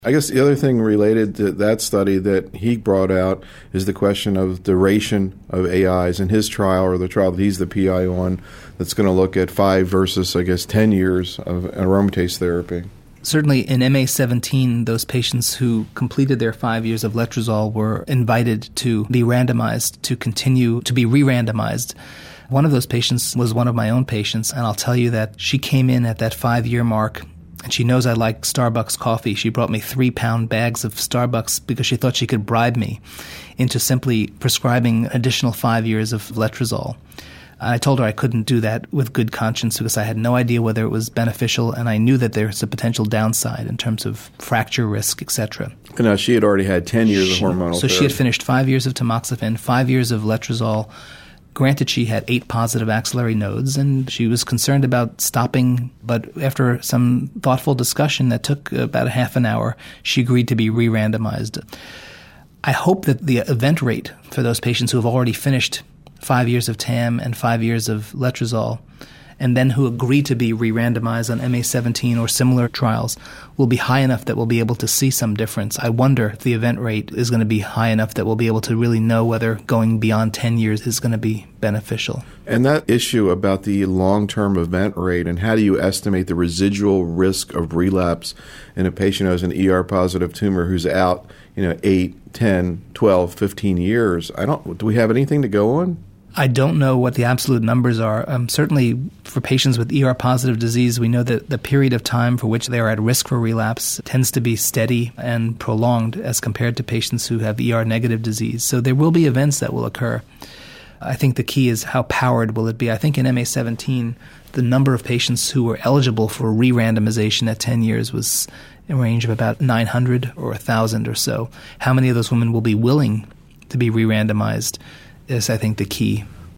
I guess the other thing related to that study that he brought out is the question of duration of AIs in his trial, or the trial that he's the PI on, that's going to look at 5 versus, 10 years of aromatase therapy. Certainly in MA17, those patients who completed their 5 years of letrozole were invited to be randomized, to continue to be re-randomized. One of those patients was one of my own patients, and I'll tell you that she came in at that 5-year mark, and she knows I like Starbucks coffee. She brought me 3-pound bags of Starbucks because she thought she could bribe me into simply prescribing additional 5 years of letrozole. I told her I couldn't do that with good conscience because I had no idea whether it was beneficial, and I knew that there's a potential downside in terms of fracture risk, etc. And now she had already had 10 years of hormonal therapy. So she had finished 5 years of tamoxifen, 5 years of letrozole. Granted, she had 8 positive axillary nodes, and she was concerned about stopping, but after some thoughtful discussion that took about a half an hour, she agreed to be re-randomized. I hope that the event rate for those patients who have already finished 5 years of TAM and 5 years of letrozole, and then who agree to be re-randomized on MA17 or similar trials, will be high enough that we'll be able to see some difference. I wonder if the event rate is going to be high enough that we'll be able to really know whether going beyond 10 years is going to be beneficial. And that issue about the long-term event rate and how do you estimate the residual risk of relapse in a patient who has an ER-positive tumor who's out, 8, 10, 12, 15 years, do we have anything to go on? I don't know what the absolute numbers are. Certainly for patients with ER-positive disease, we know that the period of time for which they are at risk for relapse tends to be steady and prolonged as compared to patients who have ER-negative disease. So there will be events that will occur. I think the key is how powered will it be. I think in MA17, the number of patients who were eligible for re-randomization at 10 years was in a range of about 900 or 1,000 or so. How many of those women will be willing to be re-randomized is, I think, the key.